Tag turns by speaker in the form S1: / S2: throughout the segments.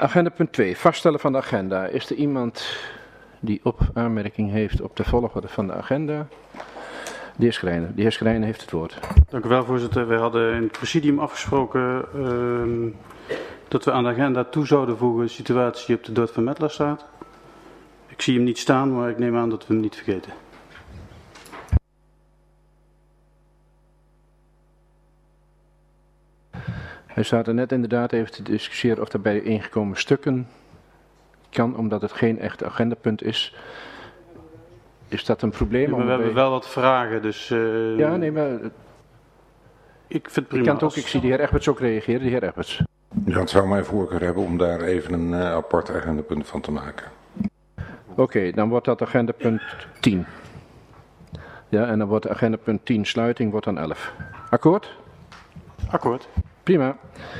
S1: Agenda punt 2, vaststellen van de agenda. Is er iemand die aanmerking heeft op de volgorde van de agenda? De heer Schrijner. De heer Schrijner heeft het woord.
S2: Dank u wel, voorzitter. We hadden in het presidium afgesproken dat we aan de agenda toe zouden voegen situatie op de Dordt van Metlaarstraat. Ik zie hem niet staan, maar ik neem aan dat we hem niet vergeten.
S1: Hij staat er net inderdaad even te discussiëren of er bij de ingekomen stukken kan, omdat het geen echt agendapunt is. Is dat een probleem?
S2: Ja, maar we hebben wel wat vragen, dus...
S1: ja, nee, maar...
S2: Ik vind het prima.
S1: Ik kan het ook, ik zie de heer Egberts ook reageren. De heer Egberts.
S3: Ja, het zou mijn voorkeur hebben om daar even een apart agendapunt van te maken.
S1: Oké, dan wordt dat agendapunt 10. Ja, en dan wordt agendapunt 10 sluiting, wordt dan 11. Akkoord?
S2: Akkoord.
S1: Prima.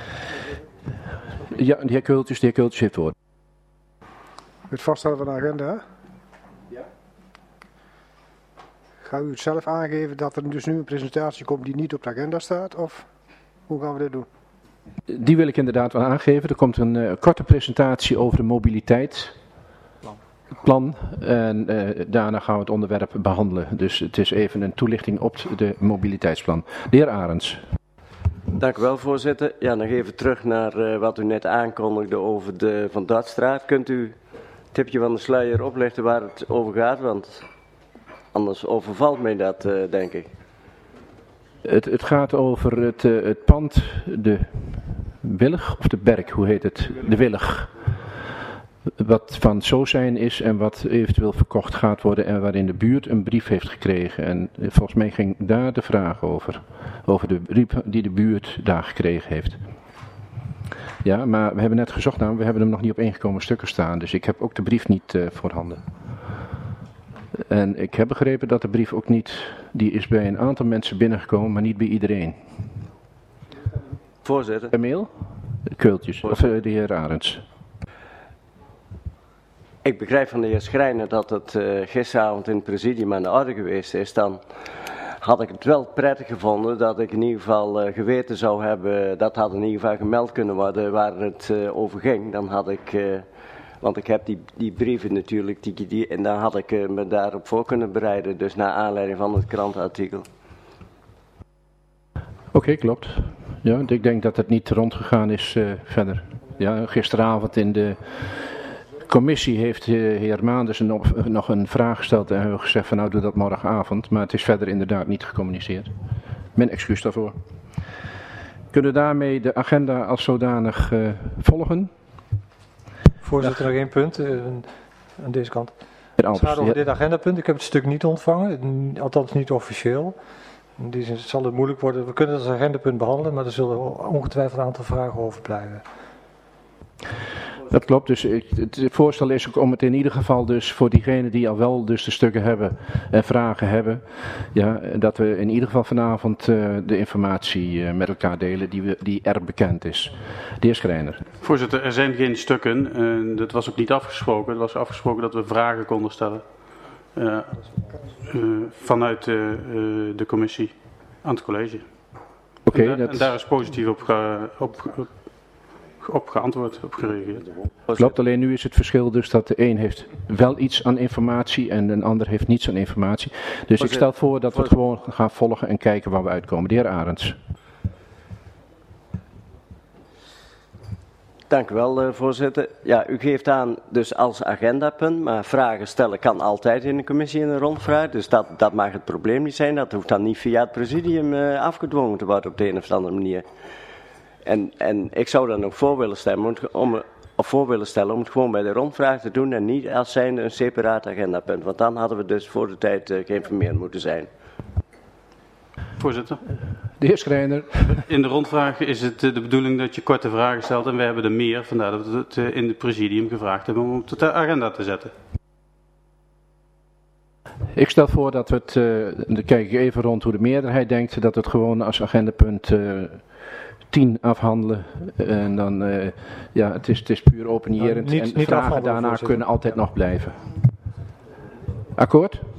S1: Ja, de heer Kultjes heeft het woord.
S4: Het vaststellen van de agenda? Ja. Gaat u het zelf aangeven dat er dus nu een presentatie komt die niet op de agenda staat? Of hoe gaan we dit doen?
S1: Die wil ik inderdaad wel aangeven. Er komt een korte presentatie over de mobiliteitsplan. En daarna gaan we het onderwerp behandelen. Dus het is even een toelichting op de mobiliteitsplan. De heer Arends.
S5: Dank u wel, voorzitter. Ja, nog even terug naar wat u net aankondigde over de Van Dordtstraat. Kunt u het tipje van de sluier oplichten waar het over gaat? Want anders overvalt mij dat, denk ik.
S1: Het gaat over het pand, de Willig, of de Berk, hoe heet het? De Willig. Wat van Sozijn is en wat eventueel verkocht gaat worden en waarin de buurt een brief heeft gekregen. En volgens mij ging daar de vraag over de brief die de buurt daar gekregen heeft. Ja, maar we hebben net gezocht naar hem, we hebben hem nog niet op ingekomen stukken staan, dus ik heb ook de brief niet voorhanden. En ik heb begrepen dat de brief ook niet, die is bij een aantal mensen binnengekomen, maar niet bij iedereen.
S5: Voorzitter.
S1: Een mail? Keultjes, voorzitter. Of de heer Arends.
S5: Ik begrijp van de heer Schrijner dat het gisteravond in het presidium aan de orde geweest is. Dan had ik het wel prettig gevonden dat ik in ieder geval geweten zou hebben, dat had in ieder geval gemeld kunnen worden waar het over ging. Dan had ik, want ik heb die brieven natuurlijk, en dan had ik me daarop voor kunnen bereiden, dus naar aanleiding van het krantenartikel.
S1: Oké, klopt. Ja, ik denk dat het niet rondgegaan is verder. Ja, gisteravond in de commissie heeft de heer Maanders nog een vraag gesteld en hebben gezegd van nou doe dat morgenavond, maar het is verder inderdaad niet gecommuniceerd. Mijn excuus daarvoor. Kunnen we daarmee de agenda als zodanig volgen?
S6: Voorzitter, nog één punt aan deze kant. Het gaat over dit agendapunt. Ik heb het stuk niet ontvangen, althans niet officieel. In die zin zal het moeilijk worden. We kunnen het als agendapunt behandelen, maar er zullen ongetwijfeld een aantal vragen overblijven.
S1: Dat klopt, dus het voorstel is ook om het in ieder geval dus voor diegenen die al wel dus de stukken hebben en vragen hebben, ja, dat we in ieder geval vanavond de informatie met elkaar delen die er bekend is. De heer Schrijner.
S2: Voorzitter, er zijn geen stukken en dat was ook niet afgesproken. Het was afgesproken dat we vragen konden stellen vanuit de commissie aan het college.
S1: Oké,
S2: en daar is positief op geantwoord, op gereageerd.
S1: Klopt, alleen nu is het verschil dus dat de een heeft wel iets aan informatie en de ander heeft niets aan informatie. Dus ik stel voor dat we het gewoon gaan volgen en kijken waar we uitkomen. De heer Arends.
S5: Dank u wel, voorzitter. Ja, u geeft aan dus als agendapunt, maar vragen stellen kan altijd in de commissie in een rondvraag. Dus dat mag het probleem niet zijn. Dat hoeft dan niet via het presidium afgedwongen te worden op de een of andere manier. En ik zou dan ook voor willen stellen om het gewoon bij de rondvraag te doen en niet als zijnde een separaat agendapunt. Want dan hadden we dus voor de tijd geïnformeerd moeten zijn.
S2: Voorzitter.
S1: De heer Schrijner.
S2: In de rondvraag is het de bedoeling dat je korte vragen stelt en we hebben er meer. Vandaar dat we het in het presidium gevraagd hebben om het op de agenda te zetten.
S1: Ik stel voor dat we het, dan kijk ik even rond hoe de meerderheid denkt, dat we het gewoon als agendapunt 10 afhandelen. En dan, ja, het is puur opinierend en vragen daarna kunnen altijd nog blijven. Akkoord?